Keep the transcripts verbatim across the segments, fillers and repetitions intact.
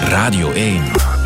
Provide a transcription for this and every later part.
Radio één.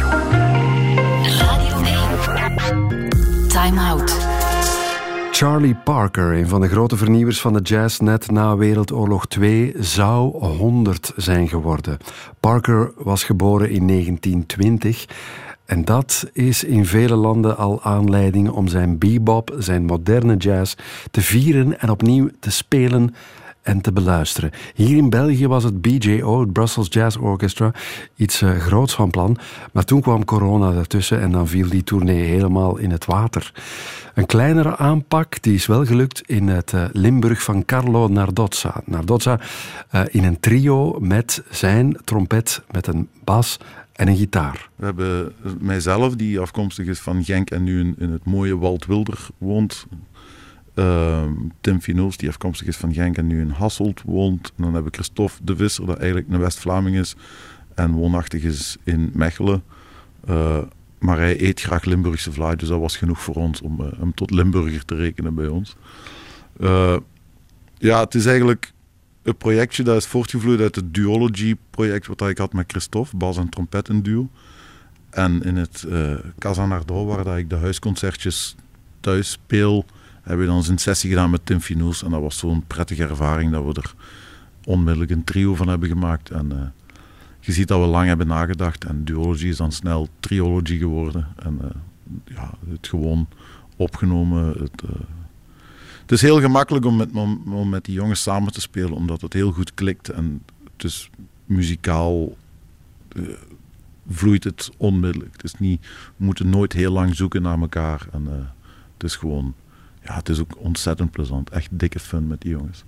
Radio één. Time Out. Charlie Parker, een van de grote vernieuwers van de jazz net na Wereldoorlog twee, zou honderd zijn geworden. Parker was geboren in negentien twintig en dat is in vele landen al aanleiding om zijn bebop, zijn moderne jazz, te vieren en opnieuw te spelen en te beluisteren. Hier in België was het B J O, het Brussels Jazz Orchestra, iets uh, groots van plan. Maar toen kwam corona ertussen en dan viel die tournee helemaal in het water. Een kleinere aanpak, die is wel gelukt in het uh, Limburg van Carlo Nardozza. Nardozza uh, in een trio met zijn trompet, met een bas en een gitaar. We hebben mijzelf, die afkomstig is van Genk en nu in, in het mooie Waldwilder woont. Uh, Tim Finoos, die afkomstig is van Genk en nu in Hasselt woont. En dan hebben we Christophe de Visser, dat eigenlijk een West-Vlaming is en woonachtig is in Mechelen. Uh, maar hij eet graag Limburgse vlaai, dus dat was genoeg voor ons om uh, hem tot Limburger te rekenen bij ons. Uh, ja, het is eigenlijk een projectje dat is voortgevloeid uit het Duology-project wat ik had met Christophe, bas en trompet in duo. En in het uh, Casa Nardot, waar dat ik de huisconcertjes thuis speel, hebben we dan eens een sessie gedaan met Tim Finoos. En dat was zo'n prettige ervaring dat we er onmiddellijk een trio van hebben gemaakt. En uh, je ziet dat we lang hebben nagedacht. En Duology is dan snel Triology geworden. En uh, ja, het gewoon opgenomen. Het, uh, het is heel gemakkelijk om met, om met die jongens samen te spelen, omdat het heel goed klikt. En het is muzikaal uh, vloeit het onmiddellijk. Het is niet, we moeten nooit heel lang zoeken naar elkaar. En uh, het is gewoon... Ja, het is ook ontzettend plezant. Echt dikke fun met die jongens.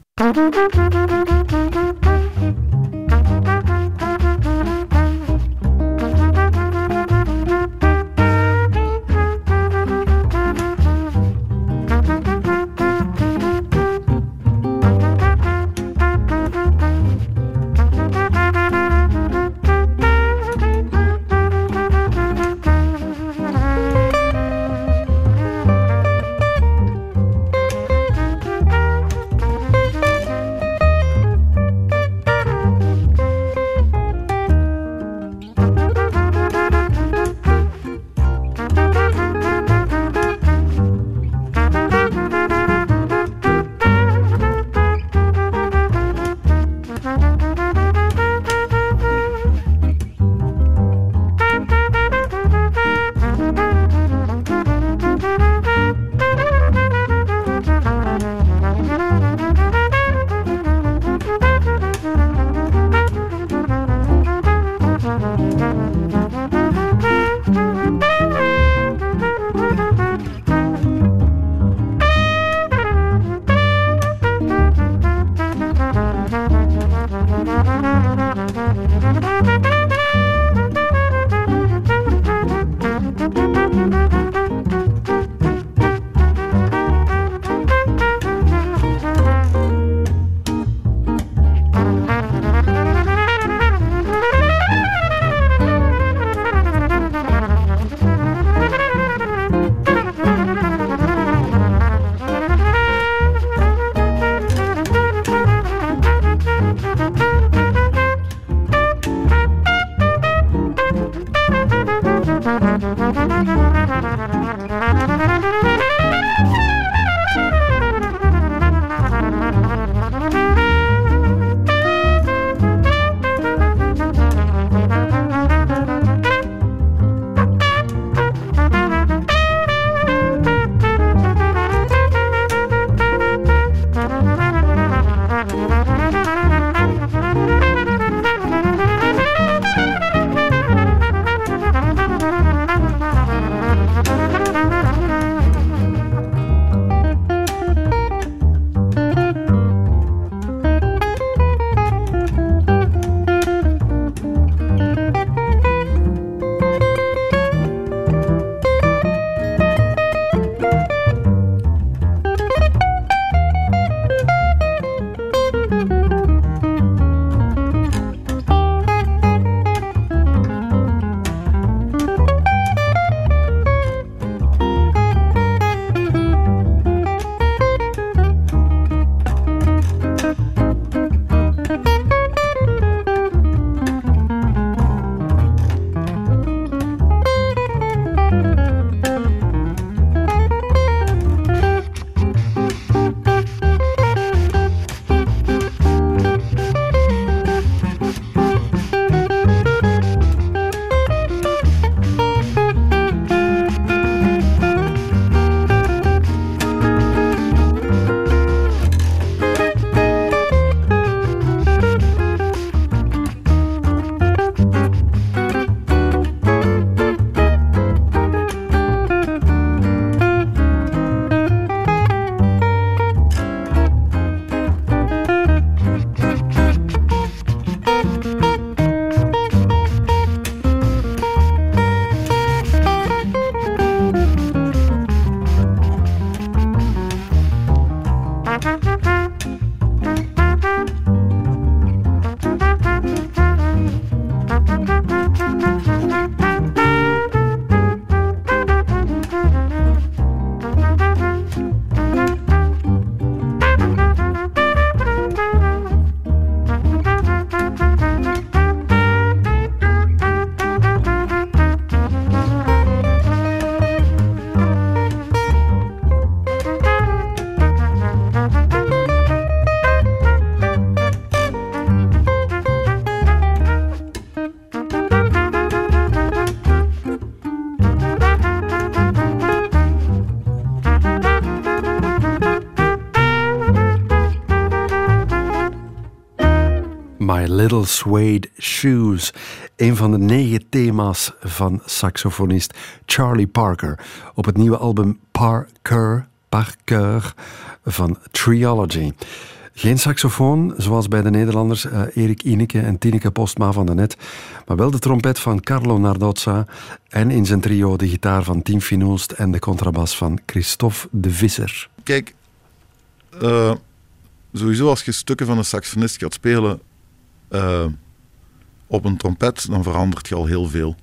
Little Suede Shoes. Een van de negen thema's van saxofonist Charlie Parker op het nieuwe album Parker, Parker van Triology. Geen saxofoon, zoals bij de Nederlanders uh, Erik Ineke en Tineke Postma van de Net, maar wel de trompet van Carlo Nardozza en in zijn trio de gitaar van Tim Finoost en de contrabas van Christophe de Visser. Kijk, uh, sowieso als je stukken van een saxofonist gaat spelen uh, op een trompet, dan verandert je al heel veel.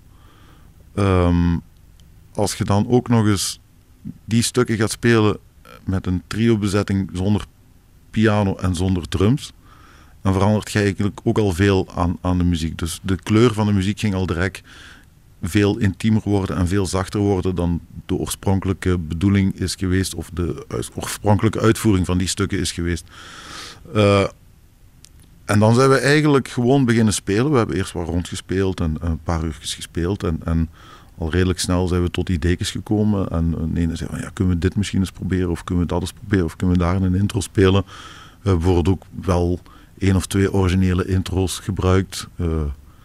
Um, als je dan ook nog eens die stukken gaat spelen met een trio-bezetting zonder piano en zonder drums, dan verandert je eigenlijk ook al veel aan, aan de muziek. Dus de kleur van de muziek ging al direct veel intiemer worden en veel zachter worden dan de oorspronkelijke bedoeling is geweest, of de oorspronkelijke uitvoering van die stukken is geweest. Uh, en dan zijn we eigenlijk gewoon beginnen spelen. We hebben eerst wat rondgespeeld en een paar uurtjes gespeeld en, en al redelijk snel zijn we tot ideetjes gekomen. En een ene zei van, ja, kunnen we dit misschien eens proberen, of kunnen we dat eens proberen, of kunnen we daar een intro spelen. We hebben bijvoorbeeld ook wel één of twee originele intro's gebruikt. Uh,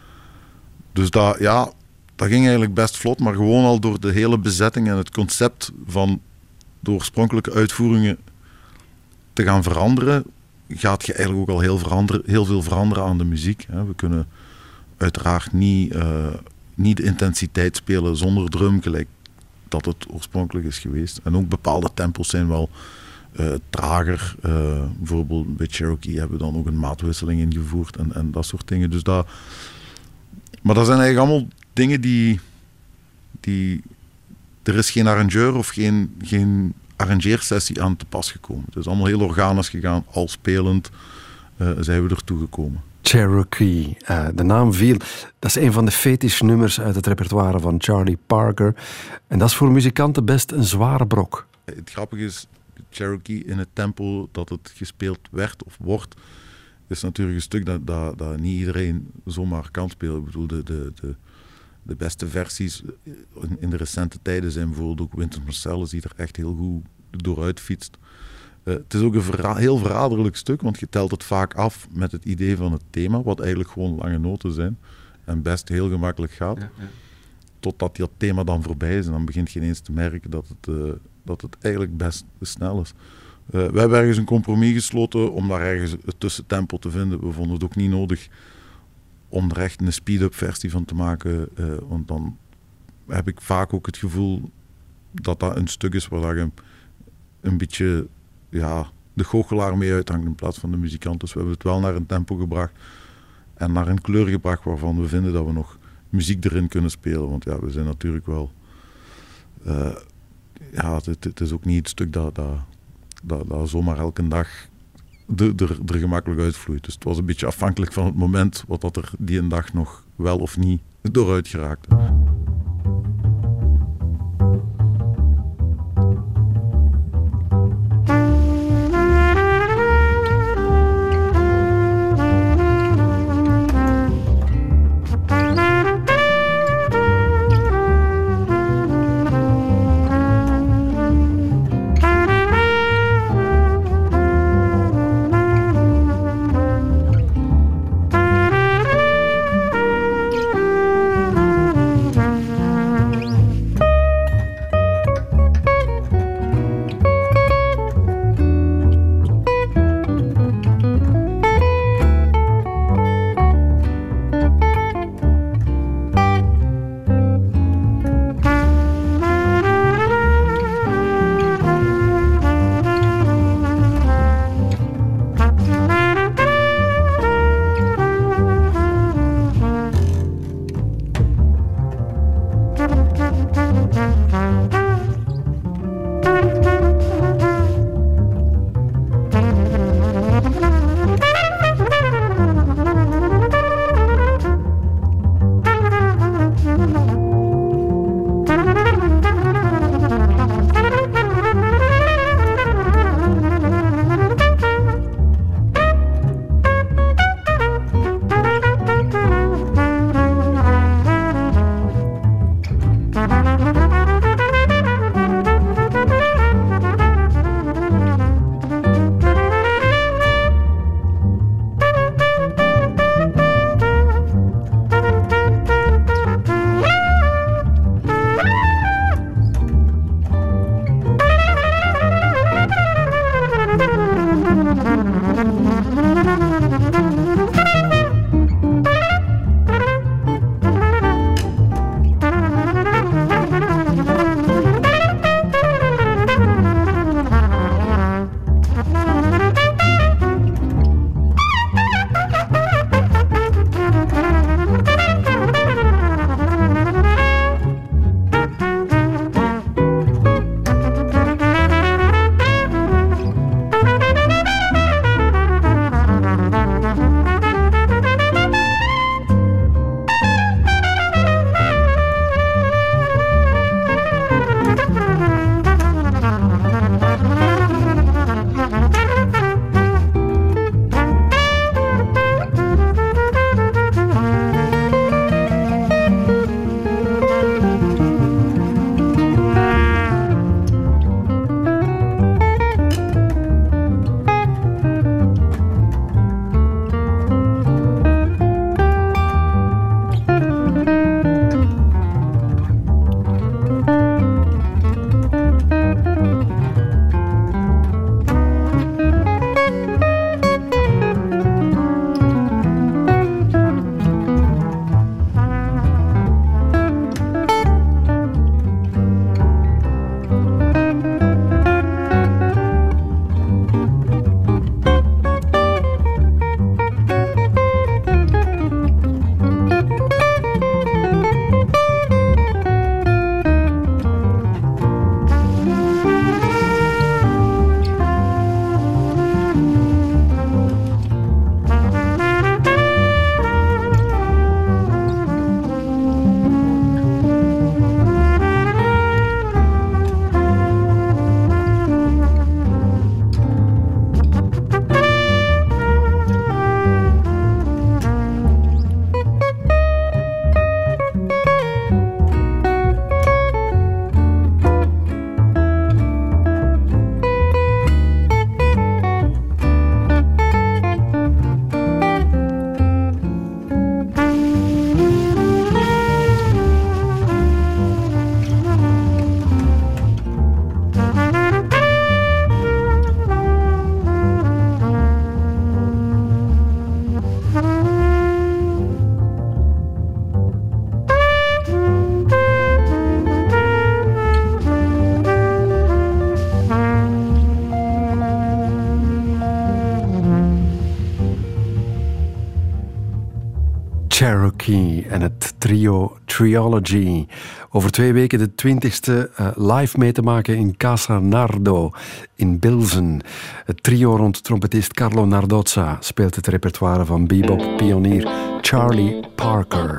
dus dat, ja, dat ging eigenlijk best vlot, maar gewoon al door de hele bezetting en het concept van de oorspronkelijke uitvoeringen te gaan veranderen, gaat je eigenlijk ook al heel, verander, heel veel veranderen aan de muziek. Hè. We kunnen uiteraard niet... Uh, niet de intensiteit spelen zonder drum, gelijk dat het oorspronkelijk is geweest. En ook bepaalde tempos zijn wel uh, trager. Uh, bijvoorbeeld bij Cherokee hebben we dan ook een maatwisseling ingevoerd en, en dat soort dingen. Dus dat, maar dat zijn eigenlijk allemaal dingen die, die... Er is geen arrangeur of geen, geen arrangeersessie aan te pas gekomen. Het is allemaal heel organisch gegaan, al spelend uh, zijn we ertoe gekomen. Cherokee, uh, de naam viel. Dat is een van de fetish-nummers uit het repertoire van Charlie Parker. En dat is voor muzikanten best een zware brok. Het grappige is, Cherokee in het tempo dat het gespeeld werd of wordt, is natuurlijk een stuk dat, dat, dat niet iedereen zomaar kan spelen. Ik bedoel, de, de, de, de beste versies in, in de recente tijden zijn bijvoorbeeld ook Wynton Marsalis, die er echt heel goed dooruit fietst. Uh, het is ook een verra- heel verraderlijk stuk, want je telt het vaak af met het idee van het thema, wat eigenlijk gewoon lange noten zijn en best heel gemakkelijk gaat. Ja, ja. Totdat dat thema dan voorbij is en dan begint je ineens te merken dat het, uh, dat het eigenlijk best snel is. Uh, we hebben ergens een compromis gesloten om daar ergens het tussentempo te vinden. We vonden het ook niet nodig om er echt een speed-up versie van te maken, uh, want dan heb ik vaak ook het gevoel dat dat een stuk is waar je een beetje... ja, de goochelaar mee uithangt in plaats van de muzikant. Dus we hebben het wel naar een tempo gebracht en naar een kleur gebracht waarvan we vinden dat we nog muziek erin kunnen spelen. Want ja, we zijn natuurlijk wel... Uh, ja, het, het is ook niet het stuk dat, dat, dat, dat zomaar elke dag er, er, er gemakkelijk uitvloeit. Dus het was een beetje afhankelijk van het moment wat dat er die een dag nog wel of niet dooruit geraakte. Sharkey en het trio Triology. Over twee weken de twintigste uh, live mee te maken in Casa Nardo in Bilzen. Het trio rond trompetist Carlo Nardozza speelt het repertoire van bebop-pionier Charlie Parker.